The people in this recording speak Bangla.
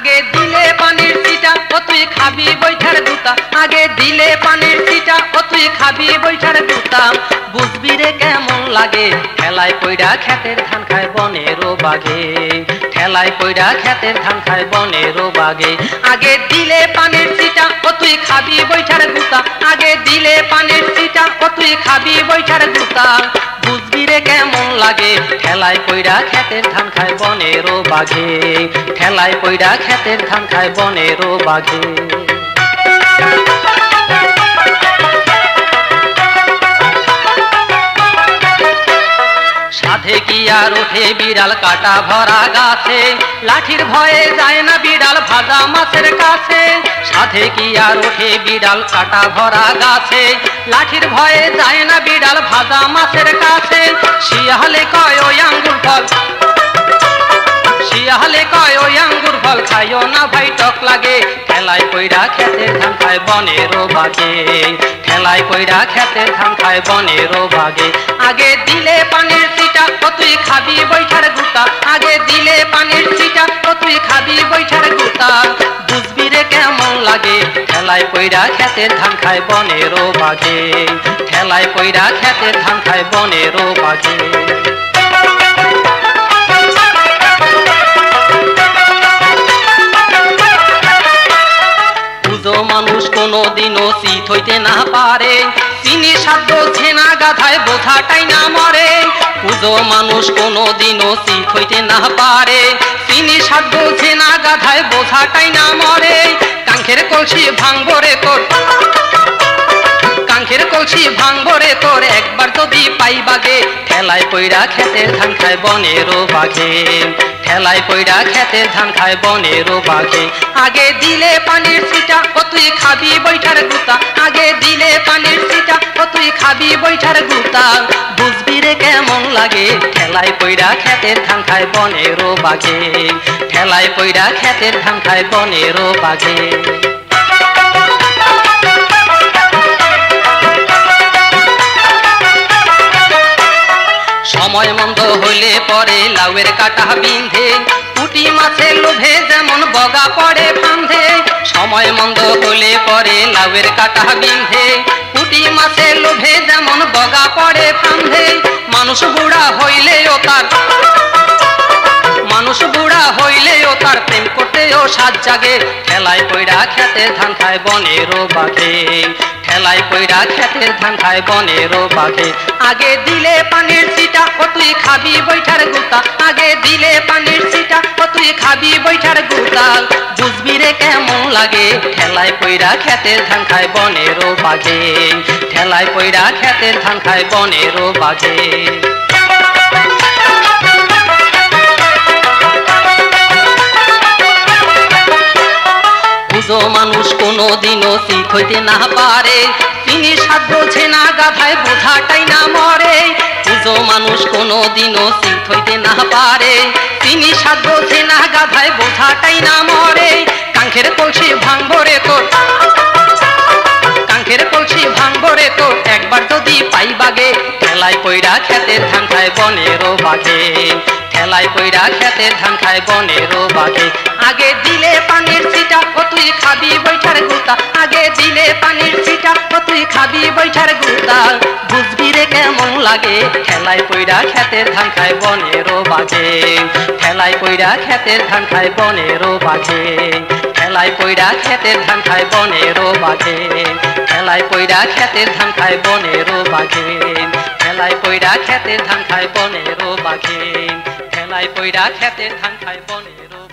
আগে দিলে পানির চিটা ও তুই খাবি বৈঠার গুতা, আগে দিলে পানির চিটা ও তুই খাবি বৈঠার গুতা। বুঝবি রে কেমন লাগে ঠেলায় পইড়া খেতের ধান খায় বনেরও বাঘে, ঠেলায় পইড়া খেতের ধান খায় বনেরও বাঘে। আগে দিলে পানির চিটা ও তুই খাবি বৈঠার গুতা, আগে দিলে পানির চিটা ও তুই খাবি বৈঠার গুতা। বুঝবি রে কেমন লাগে ঠেলায় পইড়া খেতের ধান খায় বনেরও বাঘে, ঠেলায় পইড়া খেতের ধান খায় বনেরও বাঘে। সাধে কি আর ওঠে বিড়াল কাটা ভরা গাছে, লাঠির ভয়ে যায় না বিড়াল ভাজা মাছের কাছে। সাধে কি আর ওঠে বিড়াল কাটা ভরা গাছে, লাঠির ভয়ে যায় না বিড়াল ভাজা মাছের কাছে। শিয়ালে কয় ওই আঙ্গুর ফল, শিয়ালে কয় ওই আঙ্গুর ফল খাইও না ভাই টক লাগে। ঠেলায় পইড়া খেতের ধান খায় বনেরও বাঘে, ঠেলায় পইড়া খেতের ধান খায় বনেরও বাঘে। আগে দিলে পানির চিটা ও তুই খাবি বৈঠার গুতা, আগে দিলে পানির চিটা ও তুই খাবি বৈঠার গুতা। বুঝবি রে কেমন লাগে ঠেলায় পইড়া খেতের ধান খায় বনেরও বাঘে, ঠেলায় পইড়া খেতের ধান খায় বনেরও বাঘে। মানুষ কোনদিনও চিত হইতে না পারে, চিনি সাধ্য ছেনা গাধায় বোঝাটাই না মরে। পুজো মানুষ কোনদিনও চিত হইতে না পারে, চিনি সাধ্য ছেনা গাধায় বোঝাটাই না মরে। কাঙ্খের কলসি ভাঙবো রে তোর, কাঙ্খের কলসি ভাঙবো রে তোর একবার যদি পাই বাগে। ঠেলায় পইড়া খেতের ধান খায় বনেরও বাঘে, ঠেলায় পইড়া খেতের ধান খায় বনেরও বাঘে। আগে দিলে পানির চিটা ও তুই খাবি বৈঠার গুতা, আগে দিলে পানির চিটা ও তুই খাবি বৈঠার গুতা। বুঝবি রে কেমন লাগে ঠেলায় পইড়া খেতের ধান খায় বনেরও বাঘে, ঠেলায় পইড়া খেতের ধান খায় বনেরও বাঘে। সময় মন্দ হইলে পরে লাউয়ের কাটা বিন্ধে, পুঁটি মাছের লোভে যেমন বগা পড়ে ফান্ধে। সময় মন্দ হইলে পরে লাউয়ের কাটা বিন্ধে, পুঁটি মাছের লোভে যেমন বগা পড়ে ফান্ধে। মানুষ বুড়া হইলেও তার, মানুষ বুড়া হইলেও তার প্রেম করতেও সাজ জাগে। ঠেলায় পইড়া খেতের ধান খায় বনেরও বাঘে, ঠেলায় পইড়া খেতের ধান খায় বনেরও বাঘে। আগে দিলে পানির চিটা ও তুই খাবি বৈঠার গুতা, আগে দিলে পানির চিটা ও তুই খাবি বৈঠার গুতা। বুঝবি রে কেমন লাগে ঠেলায় পইড়া খেতের ধান খায় বনেরও বাঘে, ঠেলায় পইড়া খেতের ধান খায় বনেরও বাঘে। পুজো মানুষ কোনদিনও চিত হইতে না পারে, চিনি সাধ্য ছেনা গাধায় বোঝাটাই না মরে। পুজো মানুষ কোনদিনও চিত হইতে না পারে, চিনি সাধ্য ছেনা গাধায় বোঝাটাই না মরে। কাঙ্খের কলসি ভাঙবো রে তোর, কাঙ্খের কলসি ভাঙবো রে তোর একবার যদি পাই বাগে। ঠেলায় পইড়া খেতের ধান খায় বনেরও বাঘে, ঠেলায় পইড়া খেতের ধান খায় বনেরও বাঘে। আগে দিলে পানির চিটা ও তুই খাবি বৈঠার গুতা, আগে দিলে পানির চিটা ও তুই খাবি বৈঠার গুতা। বুঝবি রে কেমন লাগে ঠেলায় পইড়া খেতের ধান খায় বনেরও বাঘে, ঠেলায় পইড়া খেতের ধান খায় বনেরও বাঘে, ঠেলায় পইড়া খেতের ধান খায় বনেরও বাঘে, ঠেলায় পইড়া খেতের ধান খায় বনেরও বাঘে, ঠেলায় পইড়া খেতের ধান খায় বনেরও বাঘে, ঠেলায় পইড়া খেতের ধান খায় বনেরও।